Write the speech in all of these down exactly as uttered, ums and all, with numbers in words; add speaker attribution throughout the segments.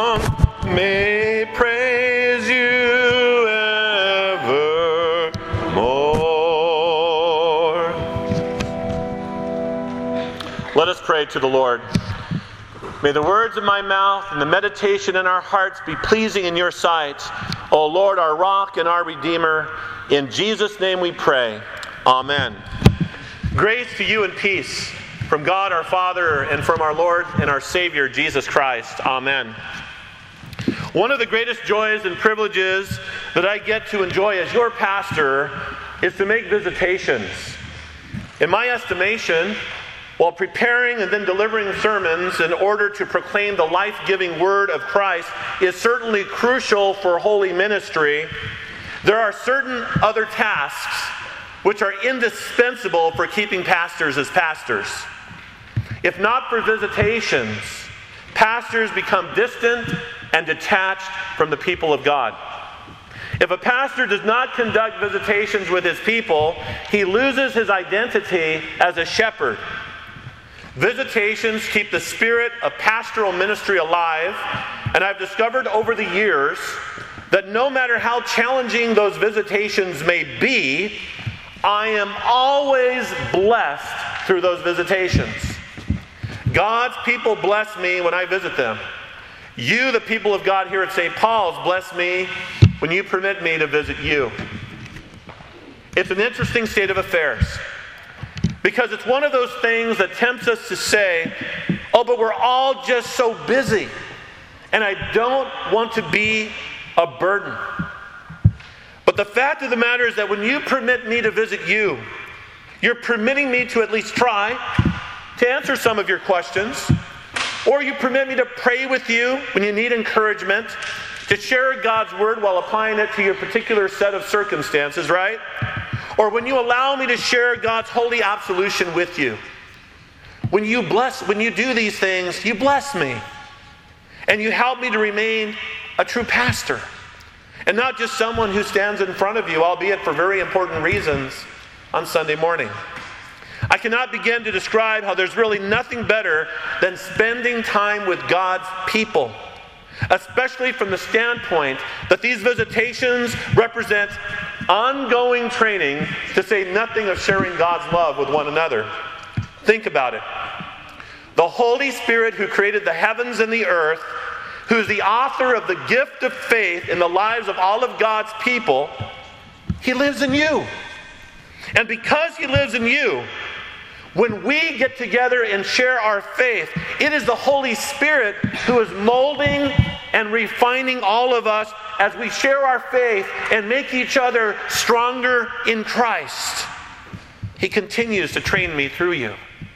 Speaker 1: song may praise you evermore. Let us pray to the Lord. May the words of my mouth and the meditation in our hearts be pleasing in your sight, O Lord, our rock and our redeemer. In Jesus' name we pray. Amen. Grace to you and peace from God our Father and from our Lord and our Savior Jesus Christ. Amen. One of the greatest joys and privileges that I get to enjoy as your pastor is to make visitations. In my estimation, while preparing and then delivering sermons in order to proclaim the life-giving word of Christ is certainly crucial for holy ministry, there are certain other tasks which are indispensable for keeping pastors as pastors. If not for visitations, pastors become distant and detached from the people of God. If a pastor does not conduct visitations with his people, he loses his identity as a shepherd. Visitations keep the spirit of pastoral ministry alive, and I've discovered over the years that no matter how challenging those visitations may be, I am always blessed through those visitations. God's people bless me when I visit them. You, the people of God here at Saint Paul's, bless me when you permit me to visit you. It's an interesting state of affairs, because it's one of those things that tempts us to say, oh, but we're all just so busy, and I don't want to be a burden. But the fact of the matter is that when you permit me to visit you, you're permitting me to at least try to answer some of your questions, or you permit me to pray with you when you need encouragement, to share God's word while applying it to your particular set of circumstances, right? Or when you allow me to share God's holy absolution with you. When you bless, when you do these things, you bless me. And you help me to remain a true pastor. And not just someone who stands in front of you, albeit for very important reasons, on Sunday morning. I cannot begin to describe how there's really nothing better than spending time with God's people, especially from the standpoint that these visitations represent ongoing training, to say nothing of sharing God's love with one another. Think about it. The Holy Spirit who created the heavens and the earth, who's the author of the gift of faith in the lives of all of God's people, He lives in you. And because He lives in you, when we get together and share our faith, it is the Holy Spirit who is molding and refining all of us as we share our faith and make each other stronger in Christ. He continues to train me through you.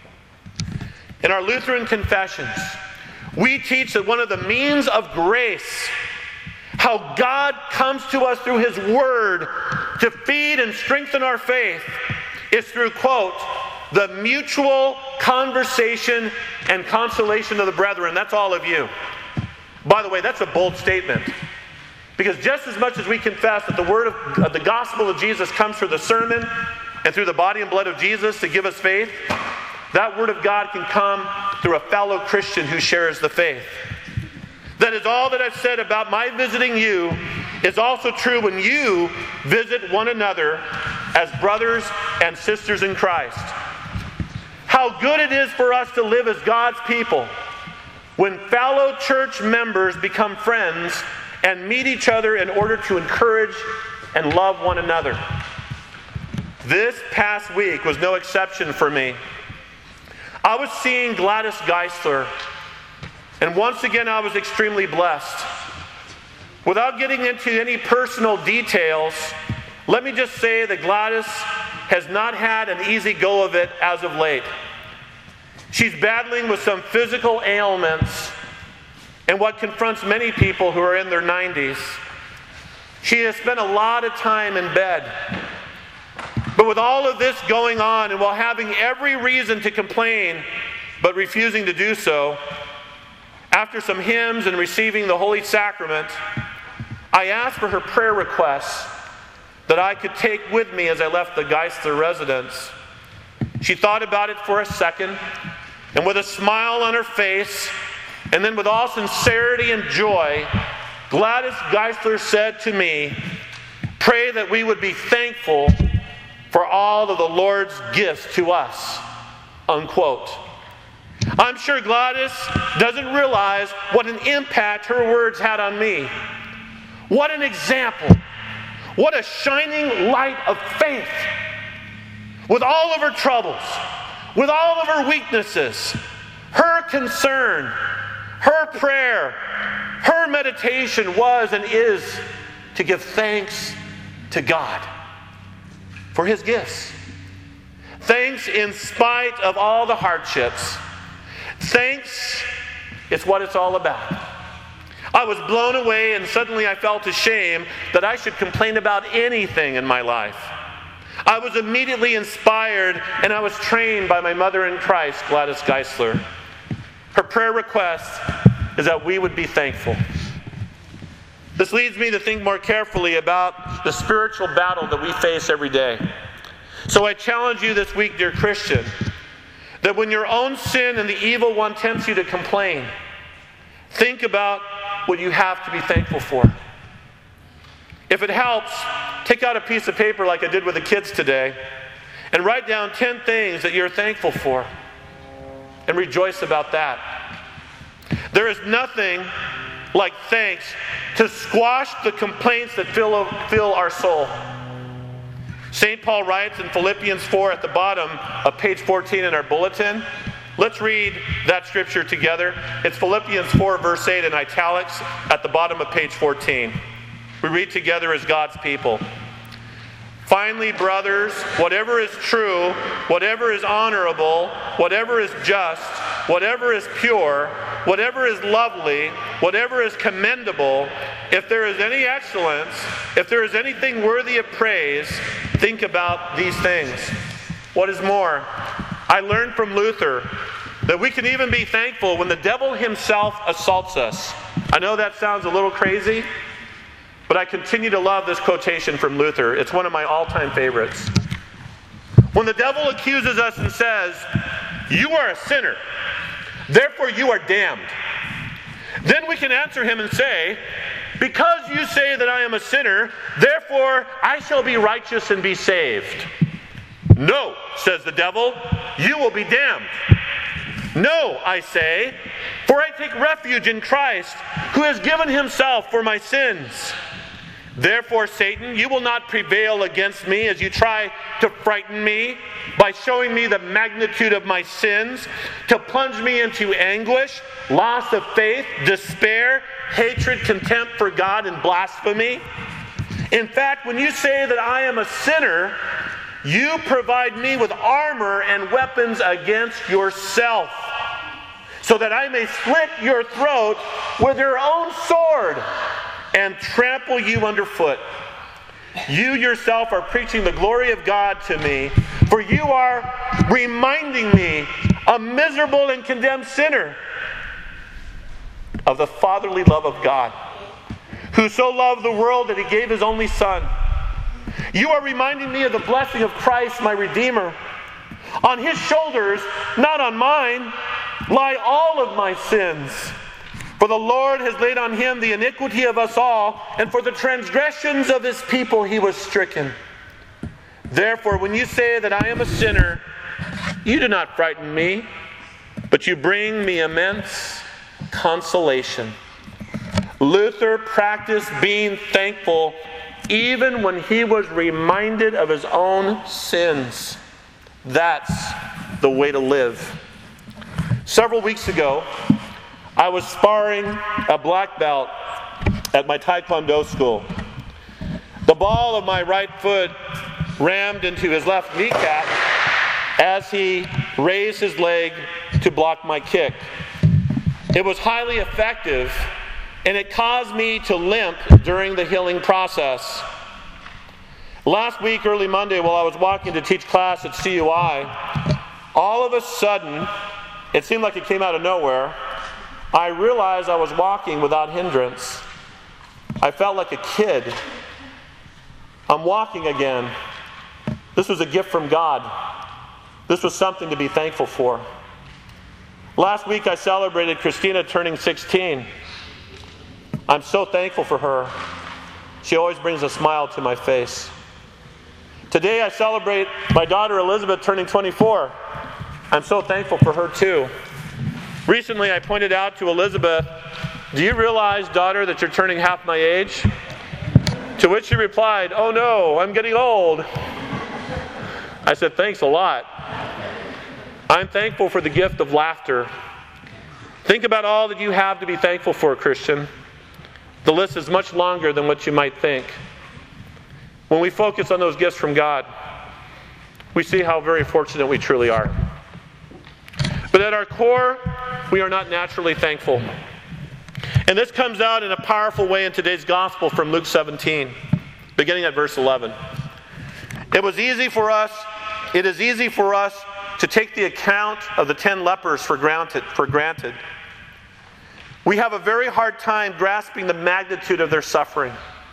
Speaker 1: In our Lutheran confessions, we teach that one of the means of grace, how God comes to us through His Word to feed and strengthen our faith, is through, quote, the mutual conversation and consolation of the brethren. That's all of you. By the way, that's a bold statement. Because just as much as we confess that the word of uh, the gospel of Jesus comes through the sermon and through the body and blood of Jesus to give us faith, that word of God can come through a fellow Christian who shares the faith. That is all that I've said about my visiting you is also true when you visit one another as brothers and sisters in Christ. How good it is for us to live as God's people when fellow church members become friends and meet each other in order to encourage and love one another. This past week was no exception for me. I was seeing Gladys Geisler, and once again I was extremely blessed. Without getting into any personal details, let me just say that Gladys has not had an easy go of it as of late. She's battling with some physical ailments and what confronts many people who are in their nineties. She has spent a lot of time in bed. But with all of this going on, and while having every reason to complain, but refusing to do so, after some hymns and receiving the Holy Sacrament, I asked for her prayer requests that I could take with me as I left the Geisler residence. She thought about it for a second, and with a smile on her face, And then with all sincerity and joy, Gladys Geisler said to me, "Pray that we would be thankful for all of the Lord's gifts to us." Unquote. I'm sure Gladys doesn't realize what an impact her words had on me. What an example. What a shining light of faith. With all of her troubles, with all of her weaknesses, her concern, her prayer, her meditation was and is to give thanks to God for His gifts. Thanks in spite of all the hardships. Thanks is what it's all about. I was blown away, and suddenly I felt ashamed that I should complain about anything in my life. I was immediately inspired, and I was trained by my mother in Christ, Gladys Geisler. Her prayer request is that we would be thankful. This leads me to think more carefully about the spiritual battle that we face every day. So I challenge you this week, dear Christian, that when your own sin and the evil one tempts you to complain, think about what you have to be thankful for. If it helps, take out a piece of paper like I did with the kids today and write down ten things that you're thankful for and rejoice about that. There is nothing like thanks to squash the complaints that fill, fill our soul. Saint Paul writes in Philippians four at the bottom of page fourteen in our bulletin. Let's read that scripture together. It's Philippians four verse eight in italics at the bottom of page fourteen. We read together as God's people. "Finally, brothers, whatever is true, whatever is honorable, whatever is just, whatever is pure, whatever is lovely, whatever is commendable, if there is any excellence, if there is anything worthy of praise, think about these things." What is more, I learned from Luther that we can even be thankful when the devil himself assaults us. I know that sounds a little crazy, but I continue to love this quotation from Luther. It's one of my all-time favorites. When the devil accuses us and says, "You are a sinner, therefore you are damned," then we can answer him and say, "Because you say that I am a sinner, therefore I shall be righteous and be saved." "No," says the devil, "you will be damned." "No," I say, "for I take refuge in Christ, who has given himself for my sins." "Therefore, Satan, you will not prevail against me as you try to frighten me by showing me the magnitude of my sins, to plunge me into anguish, loss of faith, despair, hatred, contempt for God, and blasphemy. In fact, when you say that I am a sinner, you provide me with armor and weapons against yourself, so that I may slit your throat with your own sword and trample you underfoot. You yourself are preaching the glory of God to me, for you are reminding me, a miserable and condemned sinner, of the fatherly love of God, who so loved the world that he gave his only Son. You are reminding me of the blessing of Christ, my Redeemer. On his shoulders, not on mine, lie all of my sins. For the Lord has laid on him the iniquity of us all, and for the transgressions of his people he was stricken. Therefore, when you say that I am a sinner, you do not frighten me, but you bring me immense consolation. Luther practiced being thankful even when he was reminded of his own sins. That's the way to live. Several weeks ago, I was sparring a black belt at my Taekwondo school. The ball of my right foot rammed into his left kneecap as he raised his leg to block my kick. It was highly effective, and it caused me to limp during the healing process. Last week, early Monday, while I was walking to teach class at C U I, all of a sudden, it seemed like it came out of nowhere, I realized I was walking without hindrance. I felt like a kid. I'm walking again. This was a gift from God. This was something to be thankful for. Last week I celebrated Christina turning sixteen. I'm so thankful for her. She always brings a smile to my face. Today I celebrate my daughter Elizabeth turning twenty-four. I'm so thankful for her too. Recently I pointed out to Elizabeth, "Do you realize, daughter, that you're turning half my age?" To which she replied, "Oh no, I'm getting old." I said, "Thanks a lot." I'm thankful for the gift of laughter. Think about all that you have to be thankful for, Christian. The list is much longer than what you might think. When we focus on those gifts from God, we see how very fortunate we truly are. But at our core, we are not naturally thankful. And this comes out in a powerful way in today's gospel from Luke seventeen, beginning at verse eleven. It was easy for us, it is easy for us to take the account of the ten lepers for granted, for granted. We have a very hard time grasping the magnitude of their suffering.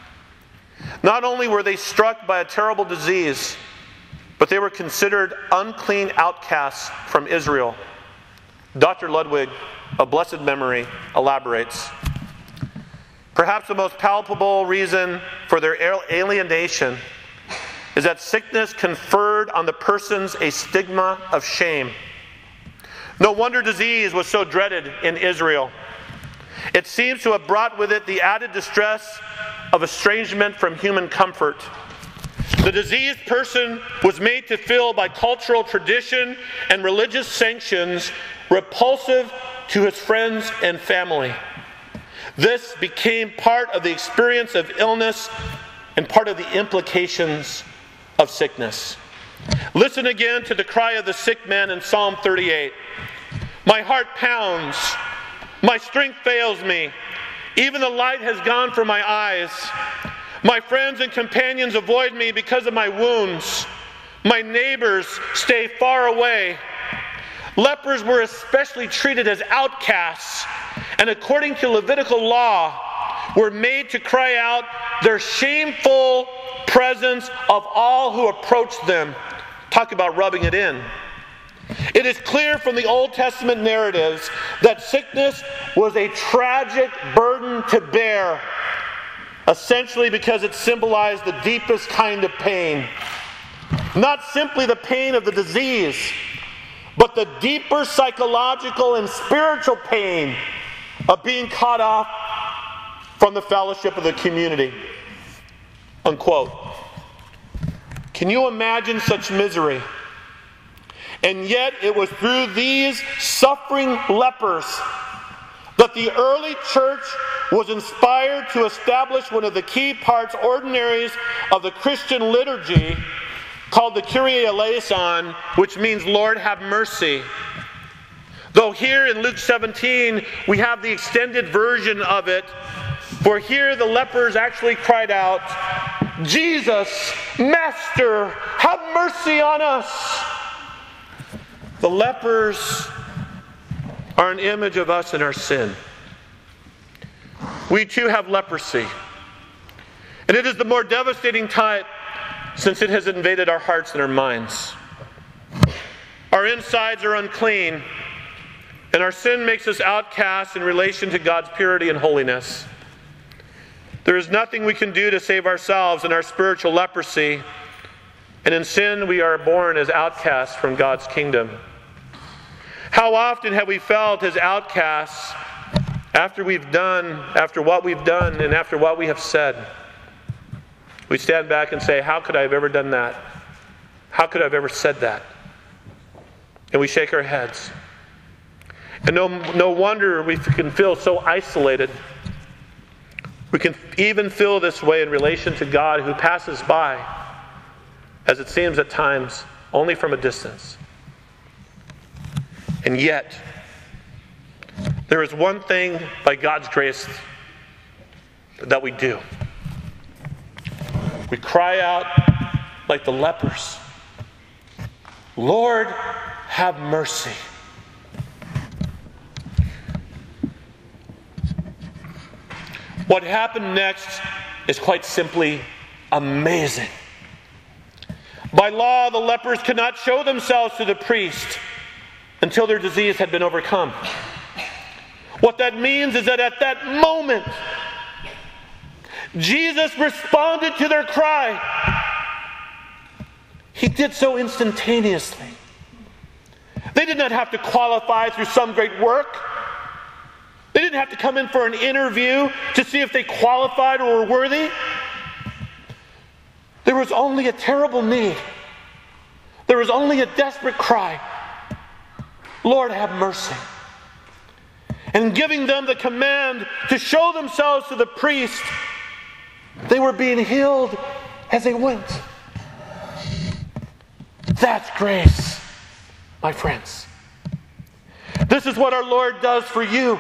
Speaker 1: Not only were they struck by a terrible disease, but they were considered unclean outcasts from Israel. Doctor Ludwig, of blessed memory, elaborates. Perhaps the most palpable reason for their alienation is that sickness conferred on the persons a stigma of shame. No wonder disease was so dreaded in Israel. It seems to have brought with it the added distress of estrangement from human comfort. The diseased person was made to feel by cultural tradition and religious sanctions repulsive to his friends and family. This became part of the experience of illness and part of the implications of sickness. Listen again to the cry of the sick man in Psalm thirty-eight. My heart pounds, my strength fails me, even the light has gone from my eyes. My friends and companions avoid me because of my wounds. My neighbors stay far away. Lepers were especially treated as outcasts, and according to Levitical law, were made to cry out their shameful presence of all who approached them. Talk about rubbing it in. It is clear from the Old Testament narratives that sickness was a tragic burden to bear, essentially because it symbolized the deepest kind of pain. Not simply the pain of the disease, but the deeper psychological and spiritual pain of being cut off from the fellowship of the community. Unquote. Can you imagine such misery? And yet it was through these suffering lepers that the early church was inspired to establish one of the key parts, ordinaries of the Christian liturgy, called the Kyrie eleison, which means Lord have mercy. Though here in Luke seventeen, we have the extended version of it, for here the lepers actually cried out, Jesus, Master, have mercy on us. The lepers are an image of us in our sin. We too have leprosy. And it is the more devastating type since it has invaded our hearts and our minds. Our insides are unclean, and our sin makes us outcasts in relation to God's purity and holiness. There is nothing we can do to save ourselves in our spiritual leprosy, and in sin we are born as outcasts from God's kingdom. How often have we felt as outcasts after we've done, after what we've done, and after what we have said? We stand back and say, how could I have ever done that? How could I have ever said that? And we shake our heads. And no, no wonder we can feel so isolated. We can even feel this way in relation to God, who passes by, as it seems at times, only from a distance. And yet, there is one thing by God's grace that we do. We cry out like the lepers, Lord, have mercy. What happened next is quite simply amazing. By law, the lepers could not show themselves to the priest until their disease had been overcome. What that means is that at that moment, Jesus responded to their cry. He did so instantaneously. They did not have to qualify through some great work. They didn't have to come in for an interview to see if they qualified or were worthy. There was only a terrible need. There was only a desperate cry. Lord, have mercy. And giving them the command to show themselves to the priest, they were being healed as they went. That's grace, my friends. This is what our Lord does for you.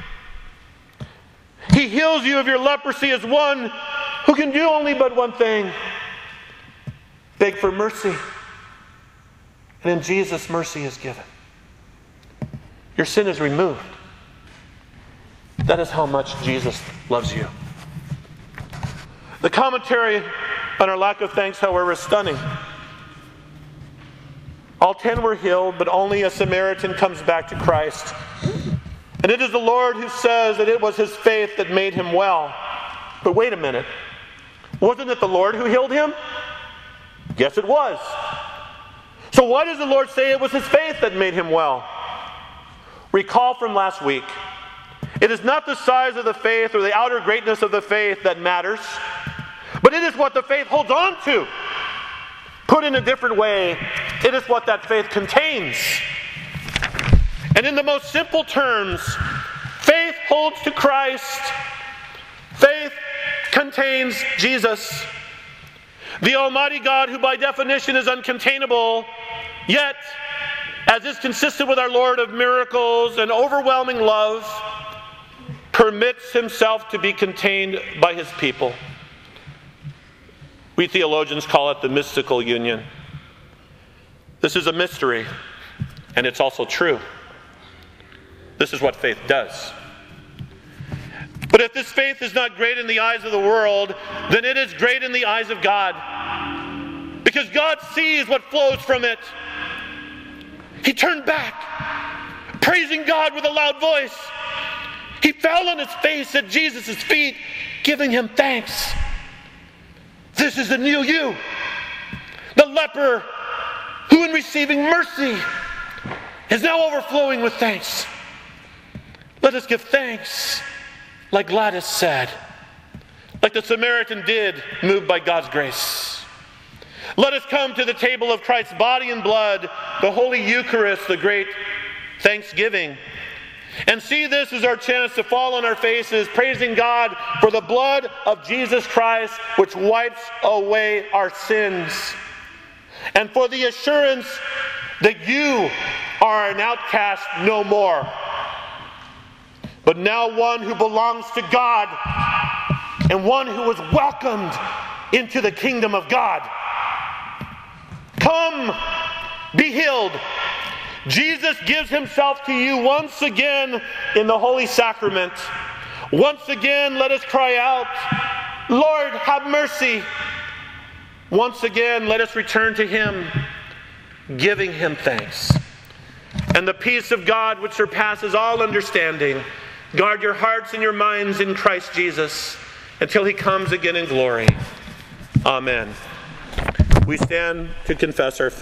Speaker 1: He heals you of your leprosy as one who can do only but one thing: beg for mercy. And in Jesus, mercy is given. Your sin is removed. That is how much Jesus loves you. The commentary on our lack of thanks, however, is stunning. All ten were healed, but only a Samaritan comes back to Christ. And it is the Lord who says that it was his faith that made him well. But wait a minute. Wasn't it the Lord who healed him? Yes, it was. So why does the Lord say it was his faith that made him well? Recall from last week. It is not the size of the faith or the outer greatness of the faith that matters, but it is what the faith holds on to. Put in a different way, it is what that faith contains. And in the most simple terms, faith holds to Christ. Faith contains Jesus, the Almighty God, who by definition is uncontainable, yet, as is consistent with our Lord of miracles and overwhelming love, permits himself to be contained by his people. We theologians call it the mystical union. This is a mystery, and it's also true. This is what faith does. But if this faith is not great in the eyes of the world, then it is great in the eyes of God. Because God sees what flows from it. He turned back, praising God with a loud voice. He fell on his face at Jesus' feet, giving him thanks. This is the new you, the leper who in receiving mercy is now overflowing with thanks. Let us give thanks, like Gladys said, like the Samaritan did, moved by God's grace. Let us come to the table of Christ's body and blood, the Holy Eucharist, the great Thanksgiving, and see this as our chance to fall on our faces, praising God for the blood of Jesus Christ, which wipes away our sins, and for the assurance that you are an outcast no more, but now one who belongs to God and one who is welcomed into the kingdom of God. Come, be healed. Jesus gives himself to you once again in the Holy Sacrament. Once again, let us cry out, Lord, have mercy. Once again, let us return to him, giving him thanks. And the peace of God, which surpasses all understanding, guard your hearts and your minds in Christ Jesus until he comes again in glory. Amen. We stand to confess our faith.